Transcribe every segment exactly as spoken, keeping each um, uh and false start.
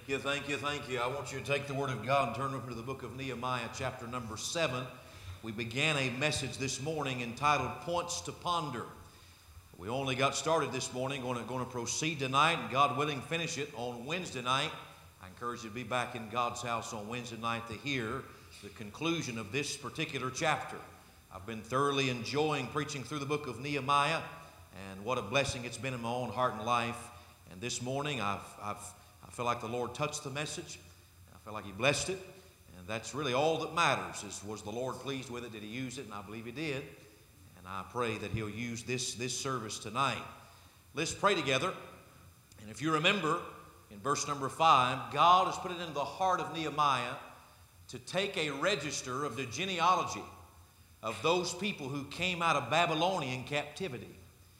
Thank you, thank you, thank you. I want you to take the Word of God and turn over to the book of Nehemiah, chapter number seven. We began a message this morning entitled Points to Ponder. We only got started this morning, going to, going to proceed tonight, and God willing, finish it on Wednesday night. I encourage you to be back in God's house on Wednesday night to hear the conclusion of this particular chapter. I've been thoroughly enjoying preaching through the book of Nehemiah, and what a blessing it's been in my own heart and life. And this morning, I've, I've I feel like the Lord touched the message. I feel like He blessed it. And that's really all that matters, is was the Lord pleased with it? Did He use it? And I believe He did. And I pray that He'll use this, this service tonight. Let's pray together. And if you remember, in verse number five, God has put it in the heart of Nehemiah to take a register of the genealogy of those people who came out of Babylonian captivity.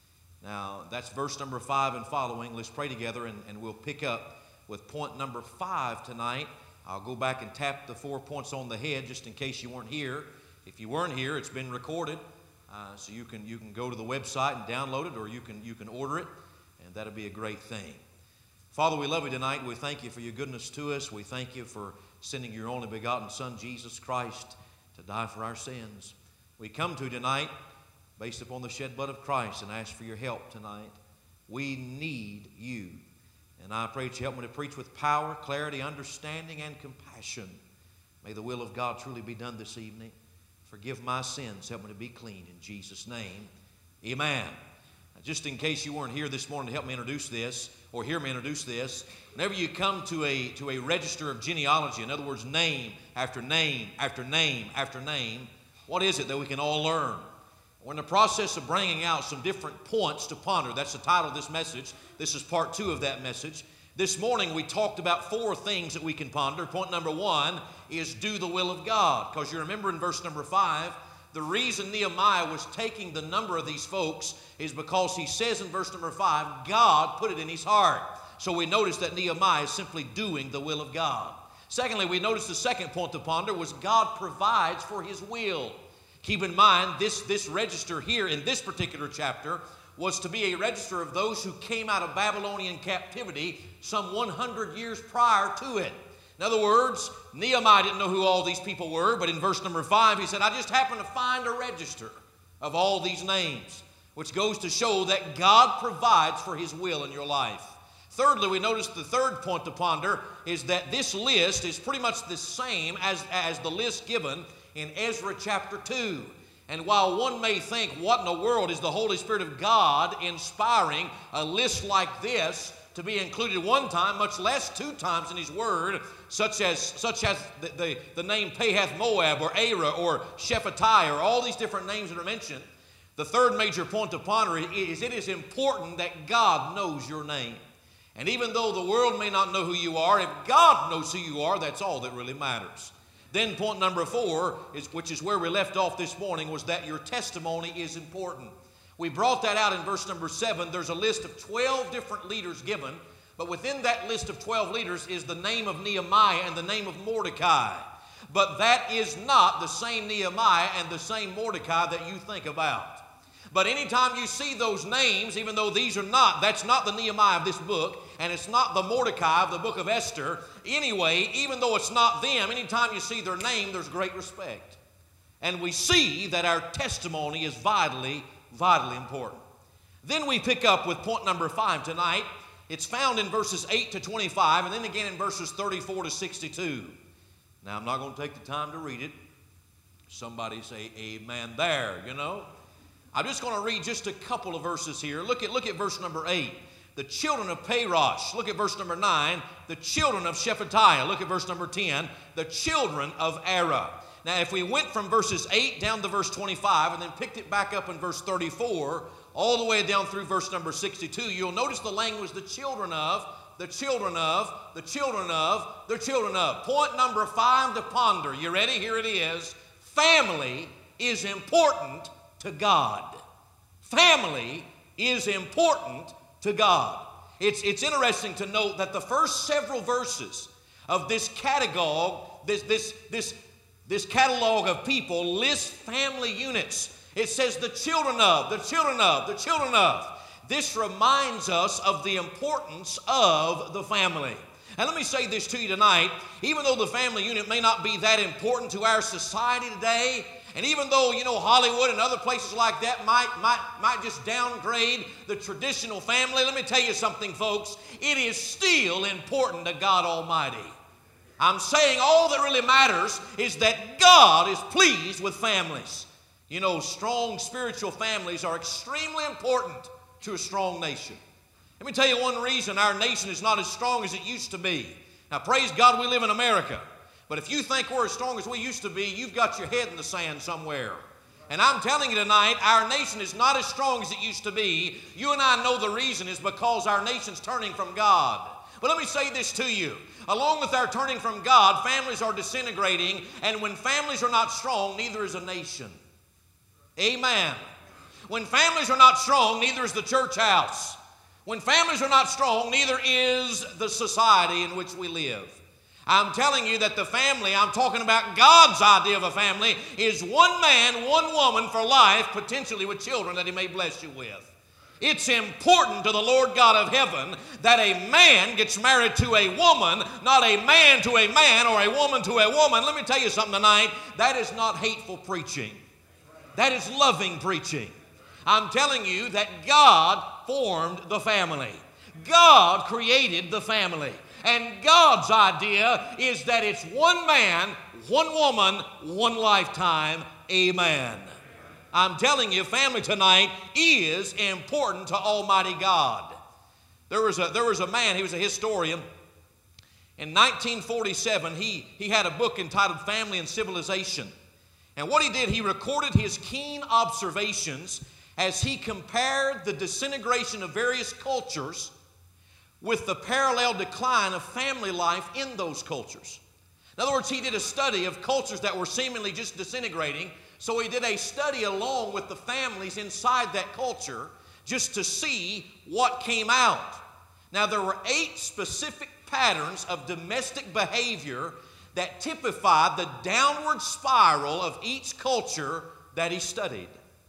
Now, that's verse number five and following. Let's pray together, and, and we'll pick up with point number five tonight. I'll go back and tap the four points on the head just in case you weren't here. If you weren't here, it's been recorded, uh, so you can you can go to the website and download it, or you can you can order it, and that'll be a great thing. Father, we love you tonight. We thank you for your goodness to us. We thank you for sending your only begotten Son, Jesus Christ, to die for our sins. We come to you tonight based upon the shed blood of Christ and ask for your help tonight. We need you. And I pray that you help me to preach with power, clarity, understanding, and compassion. May the will of God truly be done this evening. Forgive my sins. Help me to be clean in Jesus' name. Amen. Now, just in case you weren't here this morning to help me introduce this, or hear me introduce this, whenever you come to a, to a register of genealogy, in other words, name after name after name after name, what is it that we can all learn? We're in the process of bringing out some different points to ponder. That's the title of this message. This is part two of that message. This morning we talked about four things that we can ponder. Point number one is do the will of God. Because you remember in verse number five, the reason Nehemiah was taking the number of these folks is because he says in verse number five, God put it in his heart. So we notice that Nehemiah is simply doing the will of God. Secondly, we notice the second point to ponder was God provides for His will. Keep in mind, this, this register here in this particular chapter was to be a register of those who came out of Babylonian captivity some one hundred years prior to it. In other words, Nehemiah didn't know who all these people were, but in verse number five, he said, I just happened to find a register of all these names, which goes to show that God provides for His will in your life. Thirdly, we notice the third point to ponder is that this list is pretty much the same as, as the list given in Ezra chapter two. And while one may think, what in the world is the Holy Spirit of God inspiring a list like this to be included one time, much less two times in His Word, such as such as the, the, the name Pahath Moab or Ara or Shephatiah or all these different names that are mentioned, the third major point to ponder is it is important that God knows your name. And even though the world may not know who you are, if God knows who you are, that's all that really matters. Then point number four, is, which is where we left off this morning, was that your testimony is important. We brought that out in verse number seven. There's a list of twelve different leaders given, but within that list of twelve leaders is the name of Nehemiah and the name of Mordecai. But that is not the same Nehemiah and the same Mordecai that you think about. But anytime you see those names, even though these are not, that's not the Nehemiah of this book, and it's not the Mordecai of the book of Esther. Anyway, even though it's not them, anytime you see their name, there's great respect. And we see that our testimony is vitally, vitally important. Then we pick up with point number five tonight. It's found in verses eight to twenty-five, and then again in verses thirty-four to sixty-two. Now, I'm not going to take the time to read it. Somebody say amen there, you know. I'm just going to read just a couple of verses here. Look at, look at verse number eight. The children of Parosh. Look at verse number nine. The children of Shephatiah. Look at verse number ten. The children of Ara. Now, if we went from verses eight down to verse twenty-five and then picked it back up in verse thirty-four, all the way down through verse number sixty-two, you'll notice the language, the children of, the children of, the children of, the children of. Point number five to ponder. You ready? Here it is. Family is important to God. Family is important to God. It's, it's interesting to note that the first several verses of this catalog, this, this, this, this catalog of people list family units. It says the children of, the children of, the children of. This reminds us of the importance of the family. And let me say this to you tonight, even though the family unit may not be that important to our society today, and even though, you know, Hollywood and other places like that might, might, might just downgrade the traditional family, let me tell you something, folks, it is still important to God Almighty. I'm saying all that really matters is that God is pleased with families. You know, strong spiritual families are extremely important to a strong nation. Let me tell you one reason our nation is not as strong as it used to be. Now, praise God, we live in America. But if you think we're as strong as we used to be, you've got your head in the sand somewhere. And I'm telling you tonight, our nation is not as strong as it used to be. You and I know the reason is because our nation's turning from God. But let me say this to you. Along with our turning from God, families are disintegrating. And when families are not strong, neither is a nation. Amen. When families are not strong, neither is the church house. When families are not strong, neither is the society in which we live. I'm telling you that the family, I'm talking about God's idea of a family, is one man, one woman for life, potentially with children that He may bless you with. It's important to the Lord God of heaven that a man gets married to a woman, not a man to a man or a woman to a woman. Let me tell you something tonight, that is not hateful preaching. That is loving preaching. I'm telling you that God formed the family. God created the family. And God's idea is that it's one man, one woman, one lifetime. Amen. I'm telling you, family tonight is important to Almighty God. There was a, there was a man, he was a historian. In nineteen forty-seven, he, he had a book entitled Family and Civilization. And what he did, he recorded his keen observations as he compared the disintegration of various cultures with the parallel decline of family life in those cultures. In other words, he did a study of cultures that were seemingly just disintegrating. So he did a study along with the families inside that culture just to see what came out. Now, there were eight specific patterns of domestic behavior that typified the downward spiral of each culture that he studied.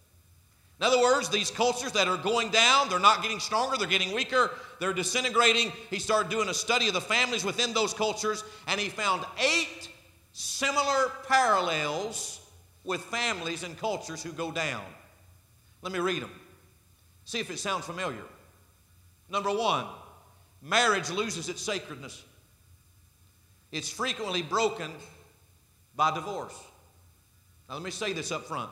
In other words, these cultures that are going down, they're not getting stronger, they're getting weaker, they're disintegrating. He started doing a study of the families within those cultures, and he found eight similar parallels with families and cultures who go down. Let me read them. See if it sounds familiar. Number one, marriage loses its sacredness. It's frequently broken by divorce. Now let me say this up front.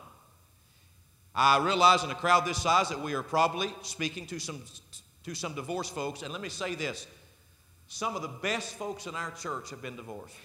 I realize in a crowd this size that we are probably speaking to some, to some divorced folks. And let me say this. Some of the best folks in our church have been divorced.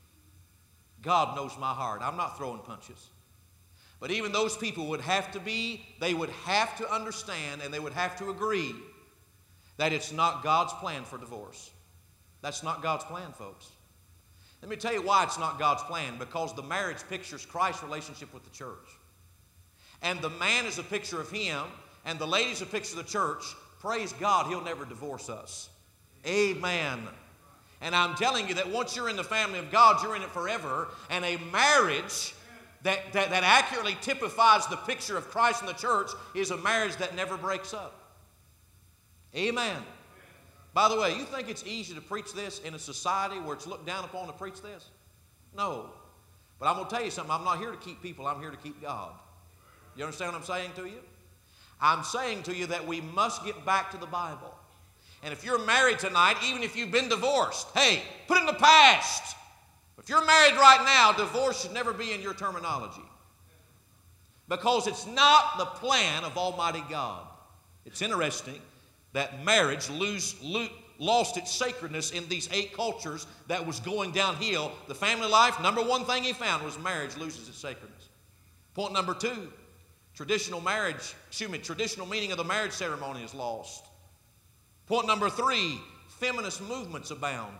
God knows my heart. I'm not throwing punches. But even those people would have to be, they would have to understand and they would have to agree that it's not God's plan for divorce. That's not God's plan, folks. Let me tell you why it's not God's plan. Because the marriage pictures Christ's relationship with the church. And the man is a picture of Him, and the lady is a picture of the church. Praise God, He'll never divorce us. Amen. And I'm telling you that once you're in the family of God, you're in it forever. And a marriage that, that, that accurately typifies the picture of Christ and the church is a marriage that never breaks up. Amen. By the way, you think it's easy to preach this in a society where it's looked down upon to preach this? No. But I'm going to tell you something. I'm not here to keep people. I'm here to keep God. You understand what I'm saying to you? I'm saying to you that we must get back to the Bible. And if you're married tonight, even if you've been divorced, hey, put it in the past. If you're married right now, divorce should never be in your terminology. Because it's not the plan of Almighty God. It's interesting that marriage lose, lose, lost its sacredness in these eight cultures that was going downhill. The family life, number one thing he found was marriage loses its sacredness. Point number two. Traditional marriage, excuse me, traditional meaning of the marriage ceremony is lost. Point number three, feminist movements abound.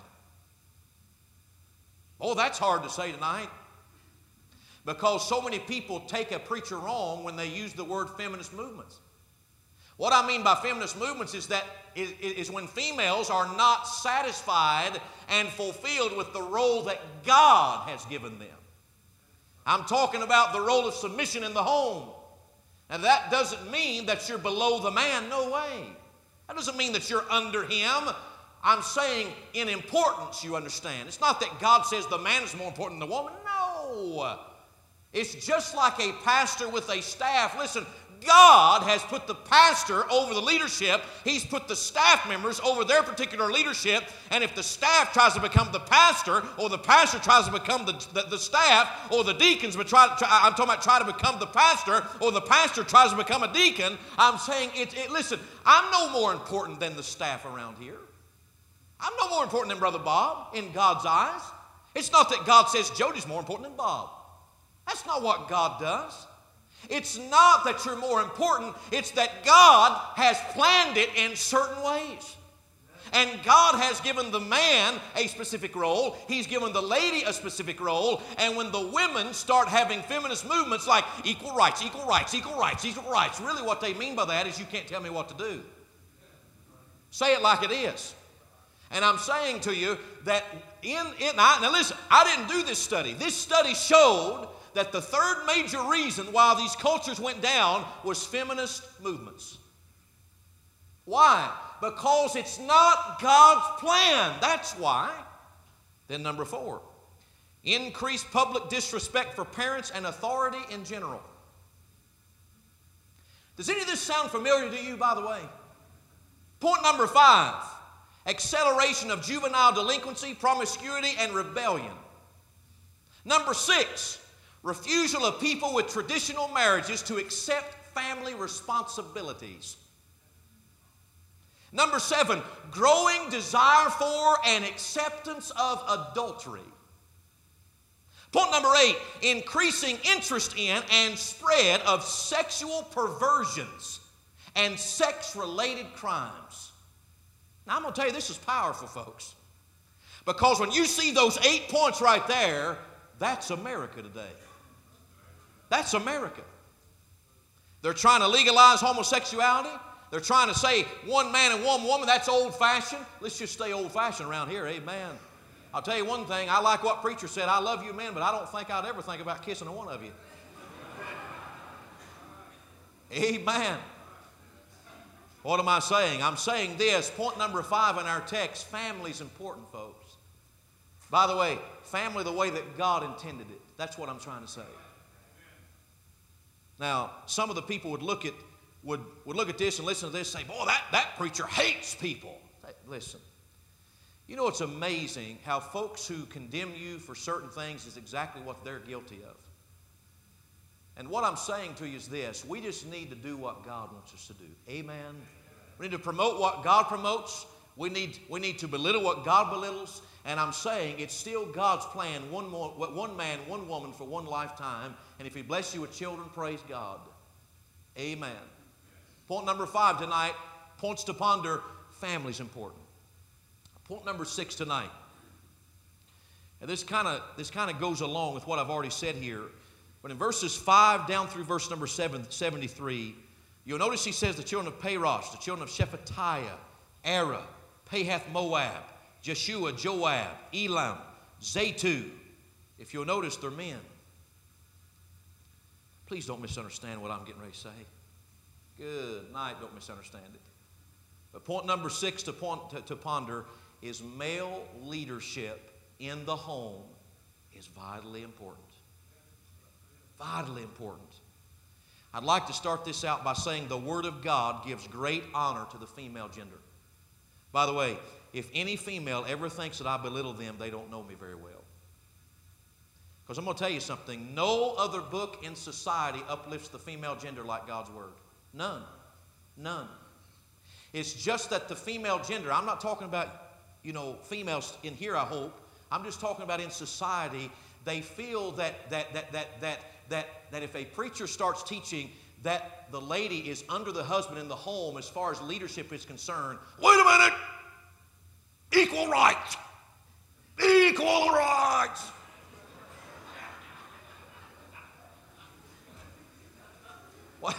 Oh, that's hard to say tonight. Because so many people take a preacher wrong when they use the word feminist movements. What I mean by feminist movements is that is, is when females are not satisfied and fulfilled with the role that God has given them. I'm talking about the role of submission in the home. And that doesn't mean that you're below the man. No way. That doesn't mean that you're under him. I'm saying in importance, you understand. It's not that God says the man is more important than the woman. No. It's just like a pastor with a staff. Listen, God has put the pastor over the leadership. He's put the staff members over their particular leadership. And if the staff tries to become the pastor, or the pastor tries to become the, the, the staff, or the deacons, but try, try, I'm talking about try to become the pastor, or the pastor tries to become a deacon, I'm saying, it, it, listen, I'm no more important than the staff around here. I'm no more important than Brother Bob in God's eyes. It's not that God says Jody's more important than Bob. That's not what God does. It's not that you're more important. It's that God has planned it in certain ways. And God has given the man a specific role. He's given the lady a specific role. And when the women start having feminist movements like equal rights, equal rights, equal rights, equal rights, really what they mean by that is you can't tell me what to do. Say it like it is. And I'm saying to you that in it, now, now listen, I didn't do this study. This study showed that the third major reason why these cultures went down was feminist movements. Why? Because it's not God's plan. That's why. Then number four, increased public disrespect for parents and authority in general. Does any of this sound familiar to you, by the way? Point number five, acceleration of juvenile delinquency, promiscuity, and rebellion. Number six, refusal of people with traditional marriages to accept family responsibilities. Number seven, growing desire for and acceptance of adultery. Point number eight, increasing interest in and spread of sexual perversions and sex-related crimes. Now, I'm going to tell you, this is powerful, folks. Because when you see those eight points right there, that's America today. That's America. They're trying to legalize homosexuality. They're trying to say one man and one woman, that's old-fashioned. Let's just stay old-fashioned around here, amen. I'll tell you one thing, I like what preacher said, I love you men, but I don't think I'd ever think about kissing one of you. Amen. What am I saying? I'm saying this, point number five in our text, family's important, folks. By the way, family the way that God intended it. That's what I'm trying to say. Now, some of the people would look at would, would look at this and listen to this and say, boy, that, that preacher hates people. Hey, listen, you know it's amazing how folks who condemn you for certain things is exactly what they're guilty of. And what I'm saying to you is this, we just need to do what God wants us to do. Amen. We need to promote what God promotes. We need, we need to belittle what God belittles. And I'm saying it's still God's plan, one, more, one man, one woman for one lifetime. And if He bless you with children, praise God. Amen. Point number five tonight, points to ponder, family's important. Point number six tonight. And this kind of this kind of goes along with what I've already said here. But in verses five down through verse number seven, seventy-three, you'll notice he says the children of Parosh, the children of Shephatiah, Era, Pahath Moab, Jeshua, Joab, Elam, Zatu. If you'll notice, they're men. Please don't misunderstand what I'm getting ready to say. Good night, don't misunderstand it. But point number six to, point, to, to ponder is male leadership in the home is vitally important. Vitally important. I'd like to start this out by saying the Word of God gives great honor to the female gender. By the way, if any female ever thinks that I belittle them, they don't know me very well. Because I'm going to tell you something. No other book in society uplifts the female gender like God's Word. None. None. It's just that the female gender, I'm not talking about, you know, females in here, I hope. I'm just talking about in society, they feel that, that, that, that, that, that, that if a preacher starts teaching that the lady is under the husband in the home as far as leadership is concerned, wait a minute, equal rights, equal rights. What?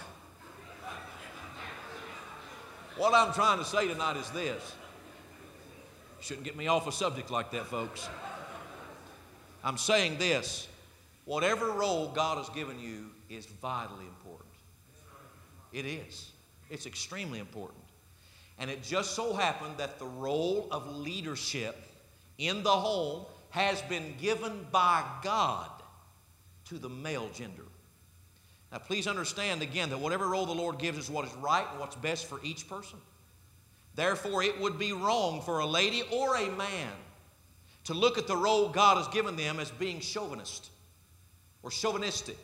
What I'm trying to say tonight is this. Shouldn't get me off a subject like that, folks. I'm saying this. Whatever role God has given you is vitally important. It is. It's extremely important. And it just so happened that the role of leadership in the home has been given by God to the male gender. Now, please understand again that whatever role the Lord gives is what is right and what's best for each person. Therefore, it would be wrong for a lady or a man to look at the role God has given them as being chauvinist or chauvinistic.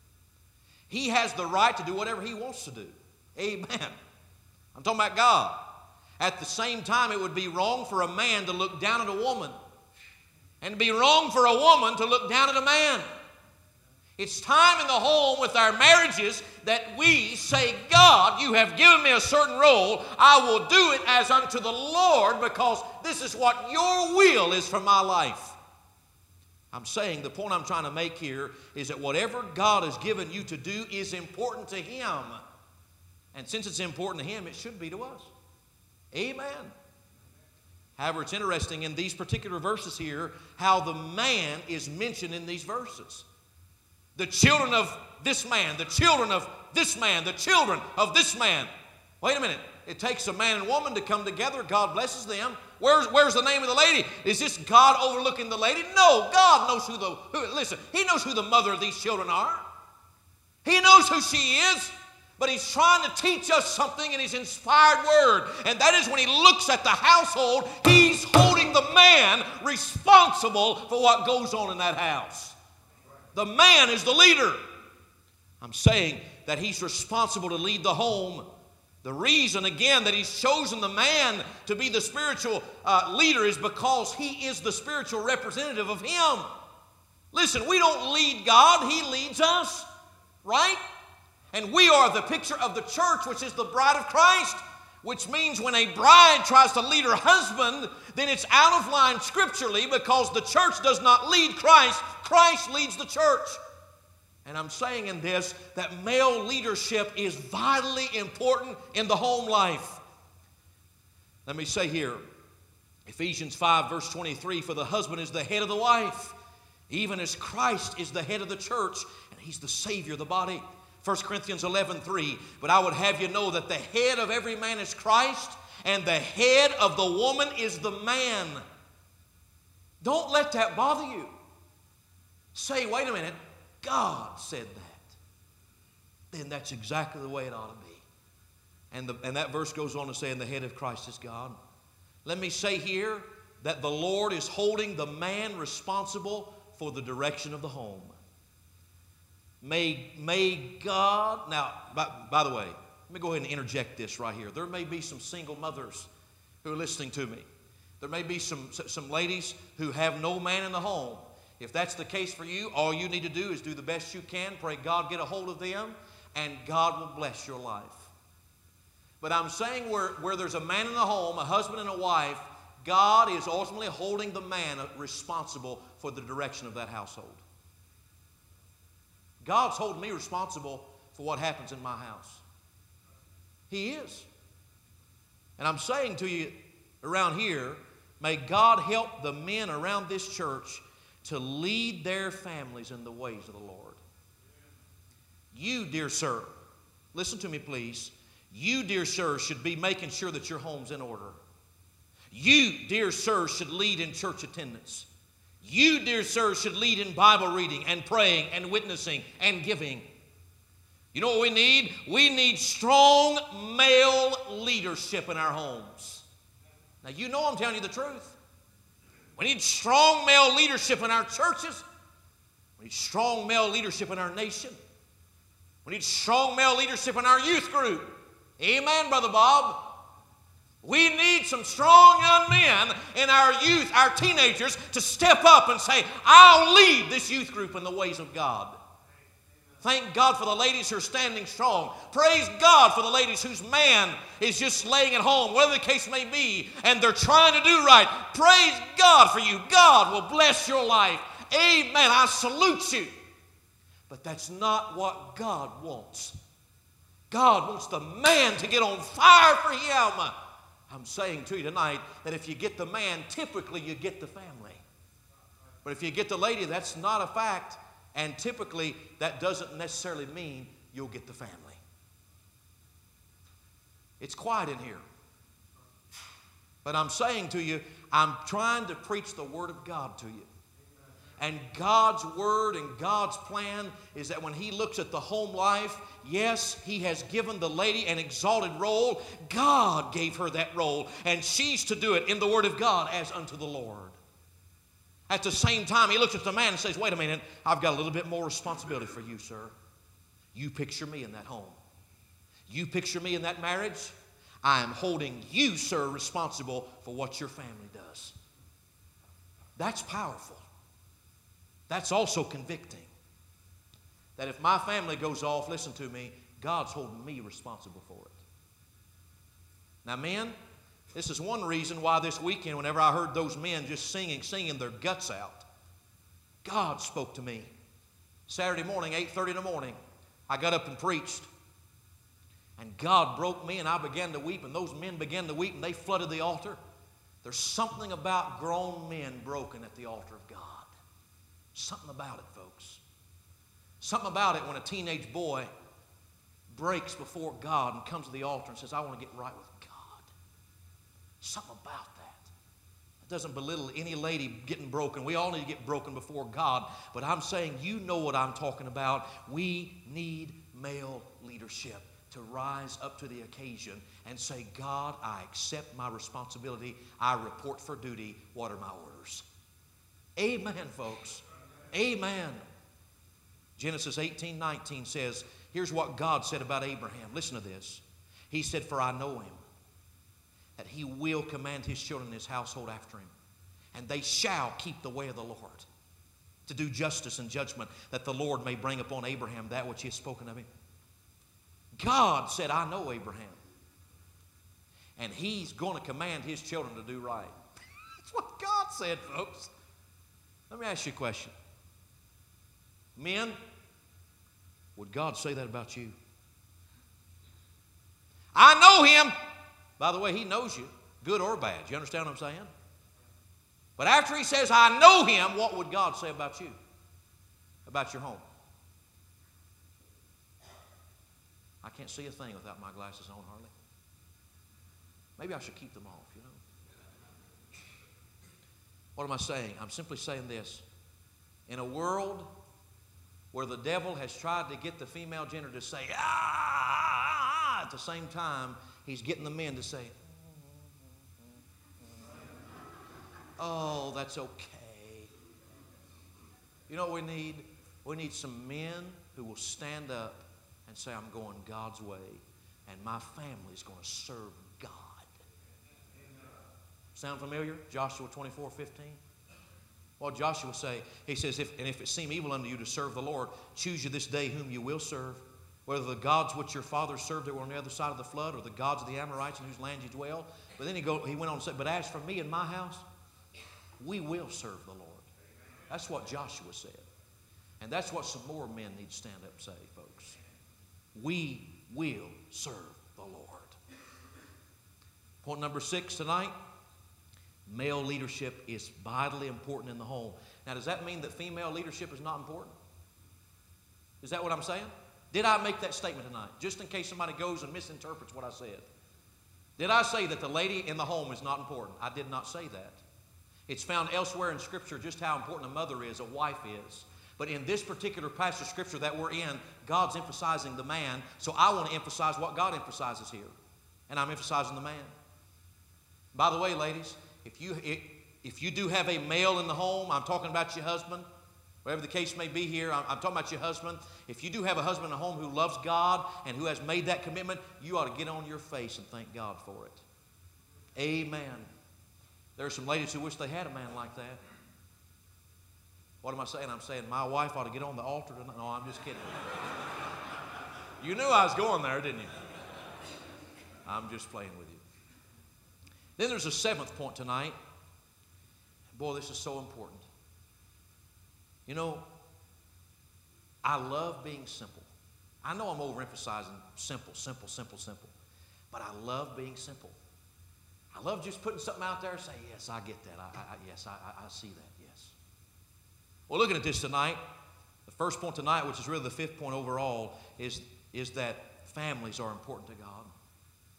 He has the right to do whatever he wants to do. Amen. I'm talking about God. At the same time, it would be wrong for a man to look down at a woman, and it'd be wrong for a woman to look down at a man. It's time in the home with our marriages that we say, God, you have given me a certain role. I will do it as unto the Lord because this is what your will is for my life. I'm saying the point I'm trying to make here is that whatever God has given you to do is important to Him. And since it's important to Him, it should be to us. Amen. However, it's interesting in these particular verses here how the man is mentioned in these verses. The children of this man, the children of this man, the children of this man. Wait a minute. It takes a man and woman to come together. God blesses them. Where's, where's the name of the lady? Is this God overlooking the lady? No, God knows who the, who, listen, He knows who the mother of these children are. He knows who she is. But He's trying to teach us something in His inspired word. And that is when He looks at the household, He's holding the man responsible for what goes on in that house. The man is the leader. I'm saying that he's responsible to lead the home. The reason, again, that He's chosen the man to be the spiritual uh, leader is because he is the spiritual representative of Him. Listen, we don't lead God, He leads us, right? And we are the picture of the church, which is the bride of Christ, which means when a bride tries to lead her husband, then it's out of line scripturally because the church does not lead Christ. Christ leads the church. And I'm saying in this that male leadership is vitally important in the home life. Let me say here, Ephesians five verse twenty-three, for the husband is the head of the wife, even as Christ is the head of the church, and He's the Savior of the body. First Corinthians eleven three, but I would have you know that the head of every man is Christ, and the head of the woman is the man. Don't let that bother you. Say, wait a minute, God said that. Then that's exactly the way it ought to be. And, the, and that verse goes on to say, and the head of Christ is God. Let me say here that the Lord is holding the man responsible for the direction of the home. May, may God, now, by, by the way, let me go ahead and interject this right here. There may be some single mothers who are listening to me. There may be some, some ladies who have no man in the home. If that's the case for you, all you need to do is do the best you can. Pray God get a hold of them, and God will bless your life. But I'm saying where, where there's a man in the home, a husband and a wife, God is ultimately holding the man responsible for the direction of that household. God's holding me responsible for what happens in my house. He is. And I'm saying to you around here, may God help the men around this church to lead their families in the ways of the Lord. You, dear sir, listen to me please. You, dear sir, should be making sure that your home's in order. You, dear sir, should lead in church attendance. You, dear sir, should lead in Bible reading and praying and witnessing and giving. You know what we need? We need strong male leadership in our homes. Now, you know I'm telling you the truth. We need strong male leadership in our churches. We need strong male leadership in our nation. We need strong male leadership in our youth group. Amen, Brother Bob. We need some strong young men in our youth, our teenagers, to step up and say, I'll lead this youth group in the ways of God. Thank God for the ladies who are standing strong. Praise God for the ladies whose man is just laying at home, whatever the case may be, and they're trying to do right. Praise God for you. God will bless your life. Amen. I salute you. But that's not what God wants. God wants the man to get on fire for Him. I'm saying to you tonight that if you get the man, typically you get the family. But if you get the lady, that's not a fact. And typically, that doesn't necessarily mean you'll get the family. It's quiet in here. But I'm saying to you, I'm trying to preach the Word of God to you. And God's Word and God's plan is that when He looks at the home life, yes, He has given the lady an exalted role. God gave her that role, and she's to do it in the Word of God as unto the Lord. At the same time, He looks at the man and says, wait a minute, I've got a little bit more responsibility for you, sir. You picture me in that home. You picture me in that marriage. I am holding you, sir, responsible for what your family does. That's powerful. That's also convicting. That if my family goes off, listen to me, God's holding me responsible for it. Now, men, this is one reason why this weekend, whenever I heard those men just singing, singing their guts out, God spoke to me. Saturday morning, eight thirty in the morning, I got up and preached. And God broke me, and I began to weep, and those men began to weep, and they flooded the altar. There's something about grown men broken at the altar of God. Something about it, folks. Something about it when a teenage boy breaks before God and comes to the altar and says, I want to get right with God. Something about that. It doesn't belittle any lady getting broken. We all need to get broken before God. But I'm saying, you know what I'm talking about. We need male leadership to rise up to the occasion and say, God, I accept my responsibility. I report for duty. What are my orders? Amen, folks. Amen. Genesis eighteen nineteen says, here's what God said about Abraham. Listen to this. He said, for I know him, that he will command his children and his household after him, and they shall keep the way of the Lord, to do justice and judgment, that the Lord may bring upon Abraham that which he has spoken of him. God said, I know Abraham, and he's going to command his children to do right. That's what God said, folks. Let me ask you a question. Men, would God say that about you? I know him. By the way, he knows you, good or bad. You understand what I'm saying? But after he says, I know him, what would God say about you? About your home? I can't see a thing without my glasses on, hardly. Maybe I should keep them off, you know. What am I saying? I'm simply saying this. In a world where the devil has tried to get the female gender to say, ah, ah, ah, at the same time, he's getting the men to say, oh, that's okay. You know what we need? We need some men who will stand up and say, I'm going God's way, and my family's going to serve God. Sound familiar? Joshua twenty-four fifteen. What Joshua say? He says, if, and if it seem evil unto you to serve the Lord, choose you this day whom you will serve, whether the gods which your fathers served that were on the other side of the flood, or the gods of the Amorites in whose land you dwell. But then he, go, he went on and said, but as for me and my house, we will serve the Lord. That's what Joshua said. And that's what some more men need to stand up and say, folks. We will serve the Lord. Point number six tonight. Male leadership is vitally important in the home. Now, does that mean that female leadership is not important? Is that what I'm saying? Did I make that statement tonight? Just in case somebody goes and misinterprets what I said. Did I say that the lady in the home is not important? I did not say that. It's found elsewhere in Scripture just how important a mother is, a wife is. But in this particular passage of Scripture that we're in, God's emphasizing the man. So I want to emphasize what God emphasizes here. And I'm emphasizing the man. By the way, ladies, if you, if you do have a male in the home, I'm talking about your husband, whatever the case may be here, I'm, I'm talking about your husband. If you do have a husband in the home who loves God and who has made that commitment, you ought to get on your face and thank God for it. Amen. There are some ladies who wish they had a man like that. What am I saying? I'm saying my wife ought to get on the altar tonight. No, I'm just kidding. You knew I was going there, didn't you? I'm just playing with you. Then there's a seventh point tonight. Boy, this is so important. You know, I love being simple. I know I'm overemphasizing simple, simple, simple, simple. But I love being simple. I love just putting something out there and saying, yes, I get that. I, I, yes, I, I see that. Yes. Well, looking at this tonight, the first point tonight, which is really the fifth point overall, is, is that families are important to God.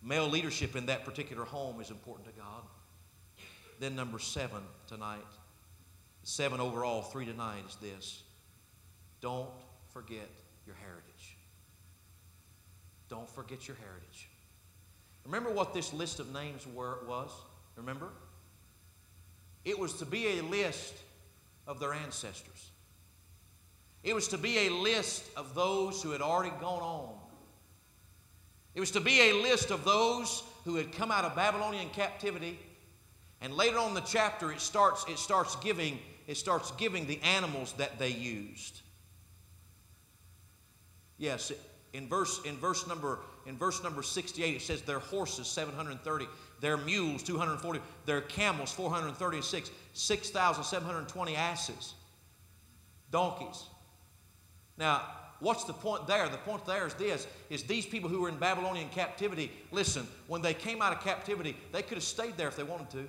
Male leadership in that particular home is important to God. Then number seven tonight, seven overall, three tonight is this. Don't forget your heritage. Don't forget your heritage. Remember what this list of names were, was? Remember? It was to be a list of their ancestors. It was to be a list of those who had already gone on. It was to be a list of those who had come out of Babylonian captivity. And later on in the chapter, it starts, it starts giving, it starts giving the animals that they used. Yes, in verse, in verse number, in verse number sixty-eight, it says their horses, seven hundred thirty, their mules, two hundred forty, their camels, four hundred thirty-six, six thousand seven hundred twenty asses, donkeys. Now, what's the point there? The point there is this, is these people who were in Babylonian captivity, listen, when they came out of captivity, they could have stayed there if they wanted to.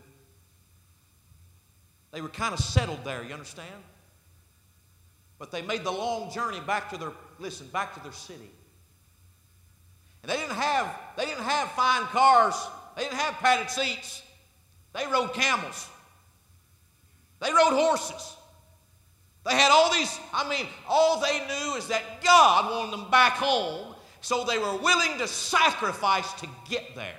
They were kind of settled there, you understand? But they made the long journey back to their, listen, back to their city. And they didn't have, they didn't have fine cars. They didn't have padded seats. They rode camels. They rode horses. They had all these, I mean, all they knew is that God wanted them back home, so they were willing to sacrifice to get there.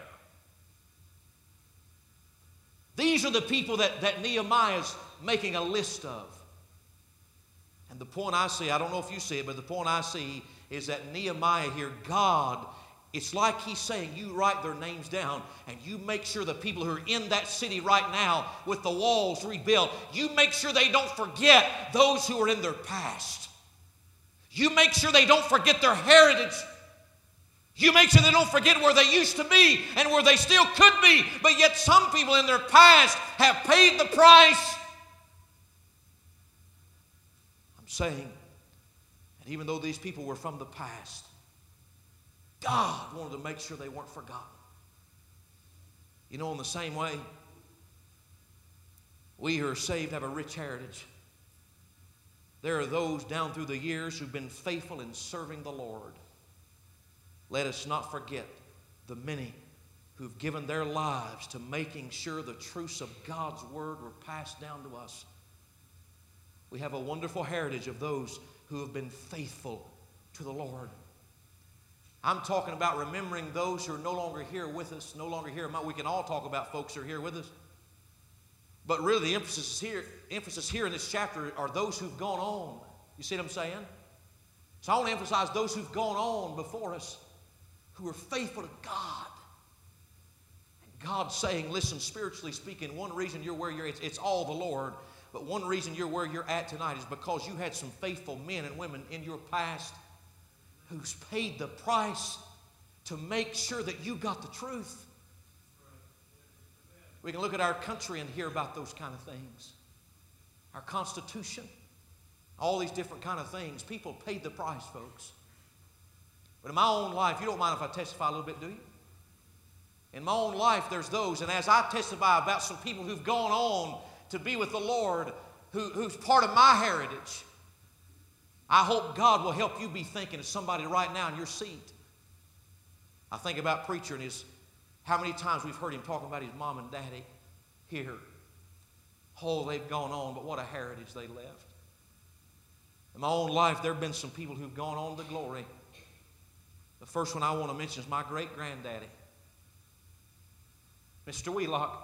These are the people that, that Nehemiah is making a list of. And the point I see, I don't know if you see it, but the point I see is that Nehemiah here, God, it's like he's saying, you write their names down and you make sure the people who are in that city right now with the walls rebuilt, you make sure they don't forget those who are in their past. You make sure they don't forget their heritage. You make sure they don't forget where they used to be and where they still could be, but yet some people in their past have paid the price. I'm saying, and even though these people were from the past, God wanted to make sure they weren't forgotten. You know, in the same way, we who are saved have a rich heritage. There are those down through the years who've been faithful in serving the Lord. Let us not forget the many who've given their lives to making sure the truths of God's Word were passed down to us. We have a wonderful heritage of those who have been faithful to the Lord. I'm talking about remembering those who are no longer here with us, no longer here. We can all talk about folks who are here with us. But really the emphasis is here, emphasis here in this chapter are those who've gone on. You see what I'm saying? So I want to emphasize those who've gone on before us, who are faithful to God. And God's saying, listen, spiritually speaking, one reason you're where you're at, it's, it's all the Lord, but one reason you're where you're at tonight is because you had some faithful men and women in your past who's paid the price to make sure that you got the truth. We can look at our country and hear about those kind of things. Our Constitution, all these different kind of things. People paid the price, folks. But in my own life, you don't mind if I testify a little bit, do you? In my own life, there's those, and as I testify about some people who've gone on to be with the Lord, who, who's part of my heritage, I hope God will help you be thinking of somebody right now in your seat. I think about preacher and his, how many times we've heard him talking about his mom and daddy here. Oh, they've gone on, but what a heritage they left. In my own life, there have been some people who've gone on to glory. The first one I want to mention is my great-granddaddy, Mister Wheelock.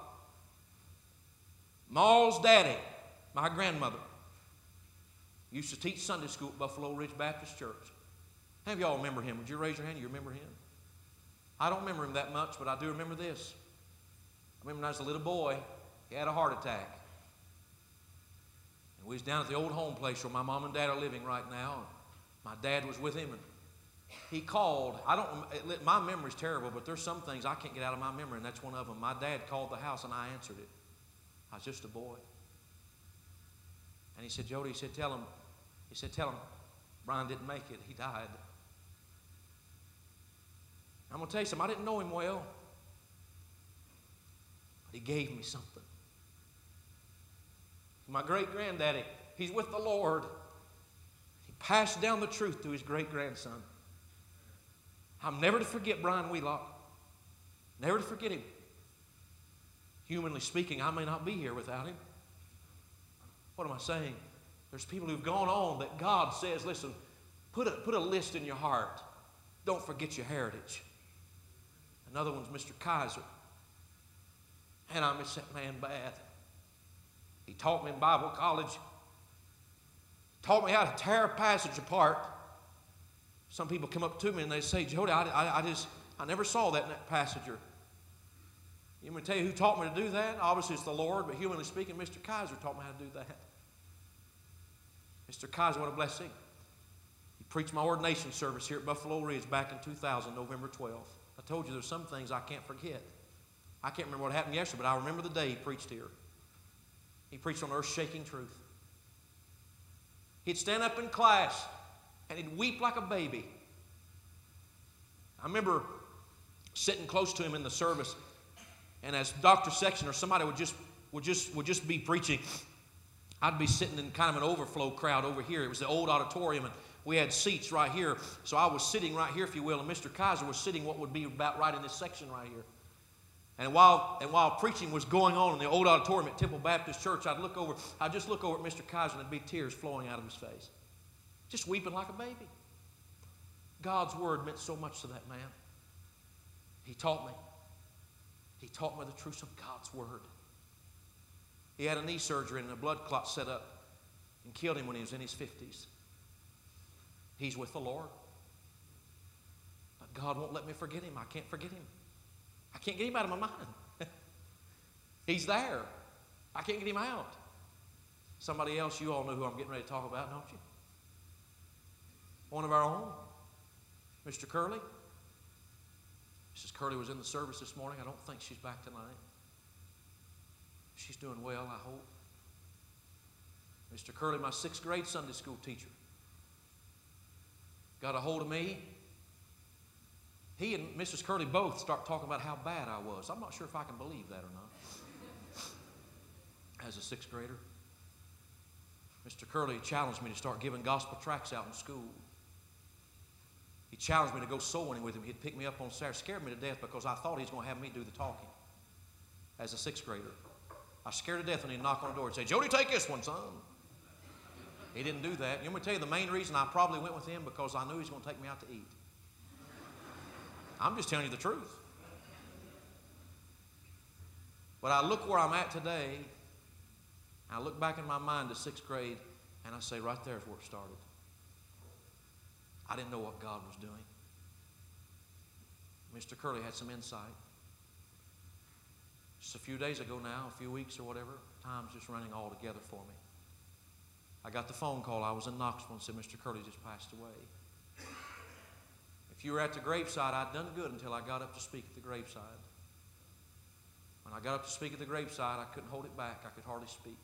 Ma's daddy, my grandmother, used to teach Sunday school at Buffalo Ridge Baptist Church. How many of y'all remember him? Would you raise your hand? You remember him? I don't remember him that much, but I do remember this. I remember when I was a little boy, he had a heart attack. And we was down at the old home place where my mom and dad are living right now. My dad was with him, and he called. I don't. My memory's terrible, but there's some things I can't get out of my memory, and that's one of them. My dad called the house, and I answered it. I was just a boy. And he said, Jody, he said, tell him, he said, tell him Brian didn't make it. He died. I'm going to tell you something. I didn't know him well, but he gave me something. My great-granddaddy, he's with the Lord. He passed down the truth to his great-grandson. I'm never to forget Brian Wheelock. Never to forget him. Humanly speaking, I may not be here without him. What am I saying? There's people who've gone on that God says, listen, put a, put a list in your heart. Don't forget your heritage. Another one's Mister Kaiser. And I miss that man bad. He taught me in Bible college. Taught me how to tear a passage apart. Some people come up to me and they say, Jody, I, I, I just, I never saw that in that passage. Or, you want me to tell you who taught me to do that? Obviously it's the Lord, but humanly speaking, Mister Kaiser taught me how to do that. Mister Kaiser, what a blessing. He preached my ordination service here at Buffalo Ridge back in two thousand, November twelfth. I told you there's some things I can't forget. I can't remember what happened yesterday, but I remember the day he preached here. He preached on earth-shaking truth. He'd stand up in class and he'd weep like a baby. I remember sitting close to him in the service, and as Doctor Section or somebody would just would just would just be preaching, I'd be sitting in kind of an overflow crowd over here. It was the old auditorium, and we had seats right here. So I was sitting right here, if you will, and Mister Kaiser was sitting what would be about right in this section right here. And while and while preaching was going on in the old auditorium at Temple Baptist Church, I'd look over, I'd just look over at Mister Kaiser, and there'd be tears flowing out of his face. Just weeping like a baby. God's word meant so much to that man. He taught me. He taught me the truths of God's word. He had a knee surgery and a blood clot set up and killed him when he was in his fifties. He's with the Lord. But God won't let me forget him. I can't forget him. I can't get him out of my mind. He's there. I can't get him out. Somebody else, you all know who I'm getting ready to talk about, don't you? One of our own, Mister Curley. Missus Curley was in the service this morning. I don't think she's back tonight. She's doing well, I hope. Mister Curley, my sixth grade Sunday school teacher, got a hold of me. He and Missus Curley both start talking about how bad I was. I'm not sure if I can believe that or not. As a sixth grader, Mister Curley challenged me to start giving gospel tracts out in school. He challenged me to go soul winning with him. He'd pick me up on Saturday. Scared me to death because I thought he was going to have me do the talking as a sixth grader. I was scared to death when he'd knock on the door and say, Jody, take this one, son. He didn't do that. You want me to tell you the main reason I probably went with him? Because I knew he was going to take me out to eat. I'm just telling you the truth. But I look where I'm at today, I look back in my mind to sixth grade, and I say, right there's where it started. I didn't know what God was doing. Mister Curley had some insight. Just a few days ago now, a few weeks or whatever, time's just running all together for me. I got the phone call. I was in Knoxville and said, Mister Curley just passed away. If you were at the graveside, I'd done good until I got up to speak at the graveside. When I got up to speak at the graveside, I couldn't hold it back. I could hardly speak.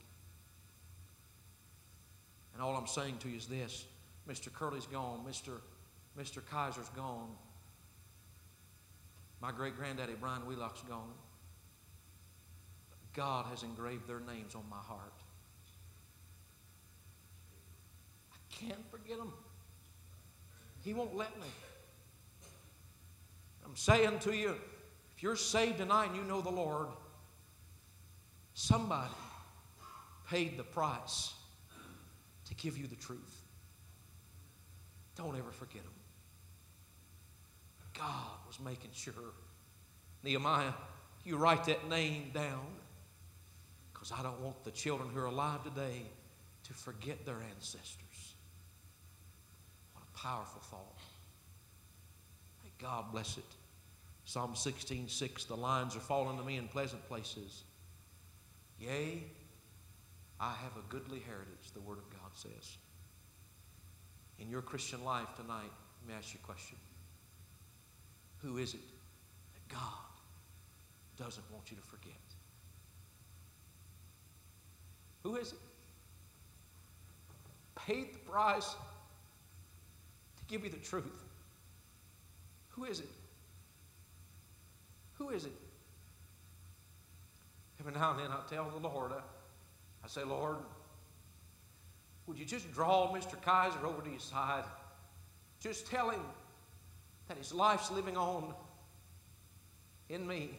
And all I'm saying to you is this. Mister Curley's gone. Mister Mister Kaiser's gone. My great-granddaddy, Brian Wheelock's gone. God has engraved their names on my heart. I can't forget them. He won't let me. I'm saying to you, if you're saved tonight and you know the Lord, somebody paid the price to give you the truth. Don't ever forget them. God was making sure. Nehemiah, you write that name down, because I don't want the children who are alive today to forget their ancestors. What a powerful thought. May God bless it. Psalm sixteen six, the lines are falling to me in pleasant places. Yea, I have a goodly heritage, the Word of God says. In your Christian life tonight, let me ask you a question. Who is it that God doesn't want you to forget? Who is it? Paid the price to give you the truth. Who is it? Who is it? Every now and then I tell the Lord, I, I say, Lord, would you just draw Mister Kaiser over to your side? Just tell him that his life's living on. in me.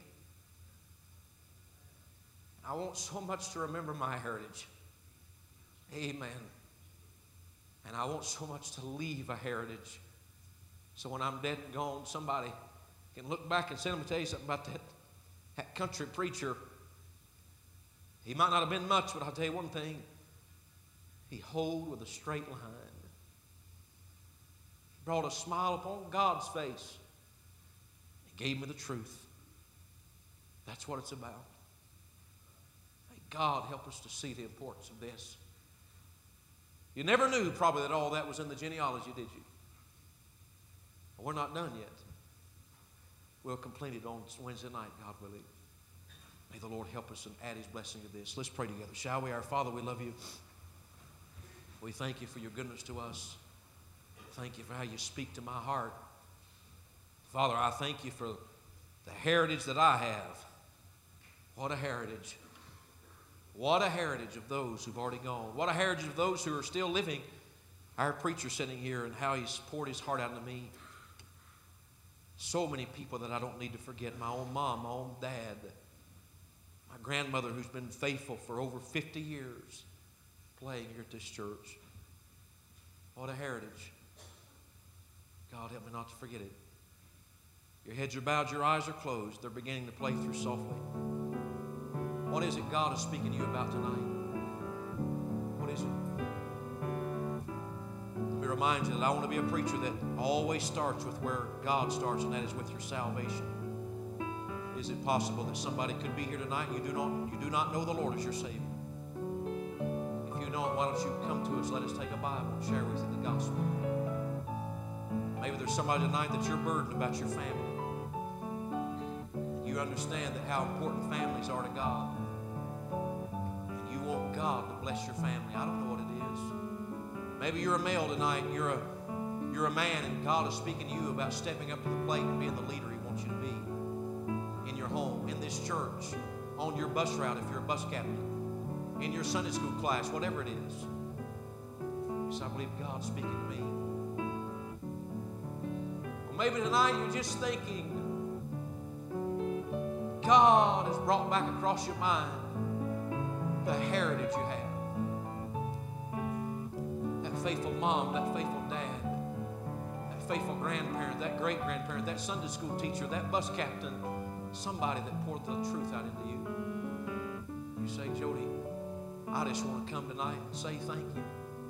I want so much to remember my heritage. Amen. And I want so much to leave a heritage. So when I'm dead and gone, somebody can look back and say, let me tell you something about that, that country preacher. He might not have been much, but I'll tell you one thing. He hoed with a straight line. He brought a smile upon God's face. He gave me the truth. That's what it's about. May God help us to see the importance of this. You never knew probably that all that was in the genealogy, did you? Well, we're not done yet. We'll complete it on Wednesday night, God willing. May the Lord help us and add His blessing to this. Let's pray together, shall we? Our Father, we love You. We thank You for Your goodness to us. Thank You for how You speak to my heart. Father, I thank You for the heritage that I have. What a heritage. What a heritage of those who've already gone. What a heritage of those who are still living. Our preacher sitting here and how he's poured his heart out into me. So many people that I don't need to forget. My own mom, my own dad. My grandmother who's been faithful for over fifty years playing here at this church. What a heritage. God, help me not to forget it. Your heads are bowed, your eyes are closed. They're beginning to play through softly. What is it God is speaking to you about tonight? What is it? Let me remind you that I want to be a preacher that always starts with where God starts, and that is with your salvation. Is it possible that somebody could be here tonight and you do not, you do not know the Lord as your Savior? If you don't, why don't you come to us? Let us take a Bible and share with you the gospel. Maybe there's somebody tonight that you're burdened about your family. You understand that how important families are to God. And you want God to bless your family. I don't know what it is. Maybe you're a male tonight. You're a, you're a man, and God is speaking to you about stepping up to the plate and being the leader He wants you to be. In your home, in this church, on your bus route if you're a bus captain, in your Sunday school class, whatever it is. Because I believe God's speaking to me. Well, maybe tonight you're just thinking, God has brought back across your mind the heritage you have. That faithful mom, that faithful dad, that faithful grandparent, that great-grandparent, that Sunday school teacher, that bus captain, somebody that poured the truth out into you. You say, Jody, I just want to come tonight and say thank you.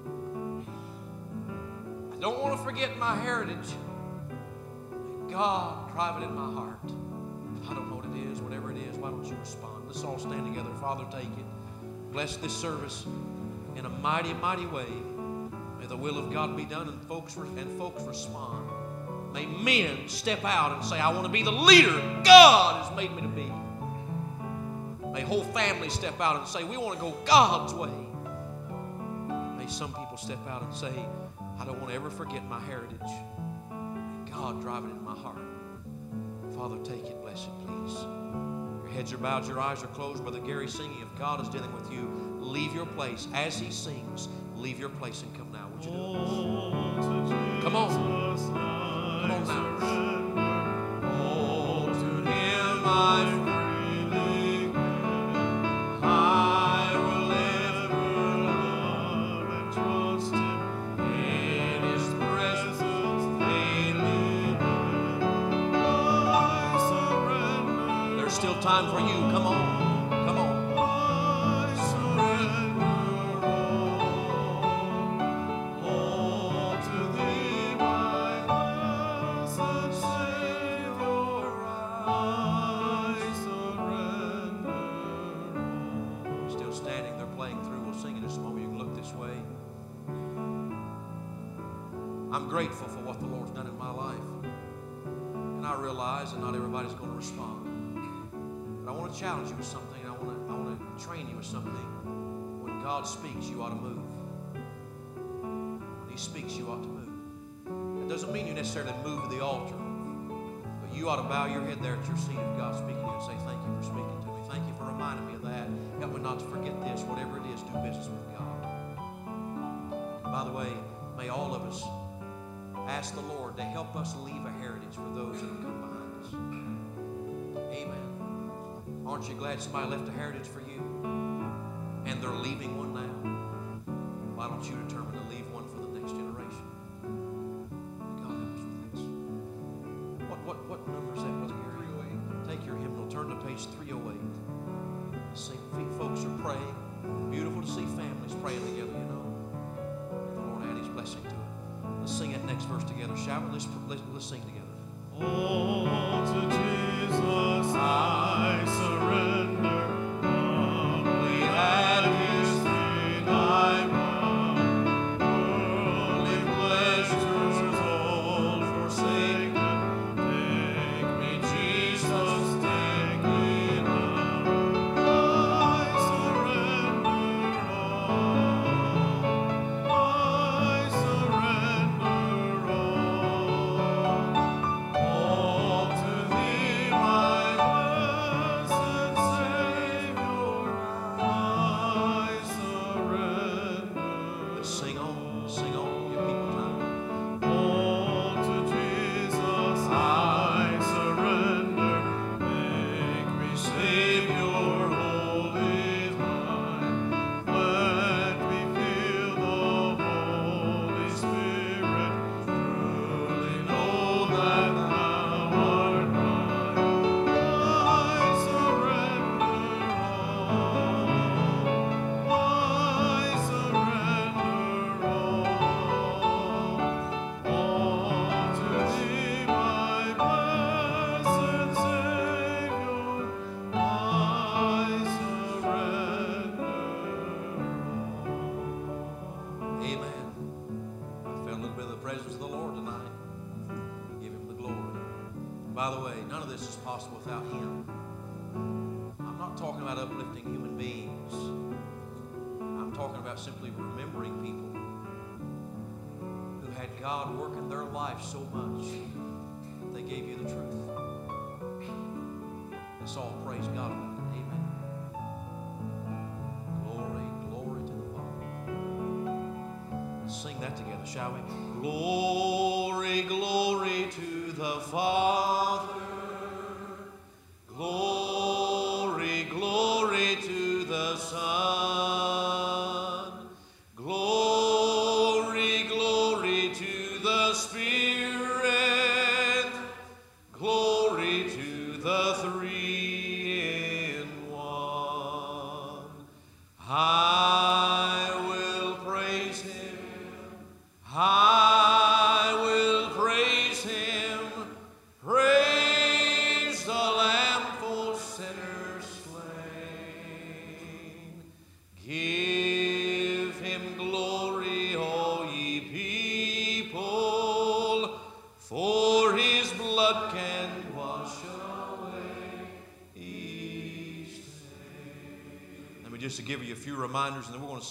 I don't want to forget my heritage. May God drive it in my heart. I don't know what it is, whatever it is, why don't you respond? Let's all stand together. Father, take it. Bless this service in a mighty, mighty way. May the will of God be done and folks, and folks respond. May men step out and say, I want to be the leader God has made me to be. May whole families step out and say, we want to go God's way. May some people step out and say, I don't want to ever forget my heritage. May God drive it in my heart. Father, take it, bless it, please. Your heads are bowed, your eyes are closed. Brother Gary singing, if God is dealing with you, leave your place. As he sings, leave your place and come now. Would you do it? Come on. Come on now. Oh, to Him I freely give. I will ever love and trust Him. In His presence daily. There's still time for you. Come on. Come on. I'm grateful for what the Lord's done in my life. And I realize that not everybody's going to respond. But I want to challenge you with something. I want to, I want to train you with something. When God speaks, you ought to move. When He speaks, you ought to move. It doesn't mean you necessarily move to the altar. But you ought to bow your head there at your seat if God's speaking to you and say, thank you for speaking to me. Thank you for reminding me of that. Help me not to forget this. Whatever it is, do business with God. And by the way, may all of us ask the Lord to help us leave a heritage for those that have come behind us. Aren't you glad somebody left a heritage for you? And they're leaving one now. Why don't you determine to leave one for the next generation? May God help us with this. What, what, what number is that, Brother Gary? Take your hymnal, turn to page three oh eight. Sing. Folks are praying. Beautiful to see families praying together, you know. May the Lord add His blessing to it. Let's sing that next verse together, shall we? Let's, let's, let's sing together. Oh, to Jesus I surrender. Humbly at His feet I bow. Worldly pleasures all forsaken. Take me, Jesus, take me now. I surrender all. I surrender all. All to Thee, my blessed Savior, I surrender. Let's sing on, sing on, give people time. All to Jesus I surrender. Make me Savior, hold is mine. Let me feel the Holy Spirit. Truly know that Thou art mine. I surrender all. I surrender all. All to Thee, my blessed Savior, I surrender all. Amen. I felt a little bit of the presence of the Lord tonight. Give Him the glory. By the way, none of this is possible without Him. I'm not talking about uplifting human beings. I'm talking about simply remembering people who had God work in their life so much that they gave you the truth. Let's all praise God about it. Amen. Glory, glory to the Father. Let's sing that together, shall we? Glory, glory to the Father. Glory, glory to the Son. Glory, glory to the Spirit. Glory to the three in one. I will praise Him. I will praise Him. Praise the Lamb for sinners slain. Give Him glory, all ye people, for His blood can wash away each stain. Let me just give you a few reminders, and then we're going to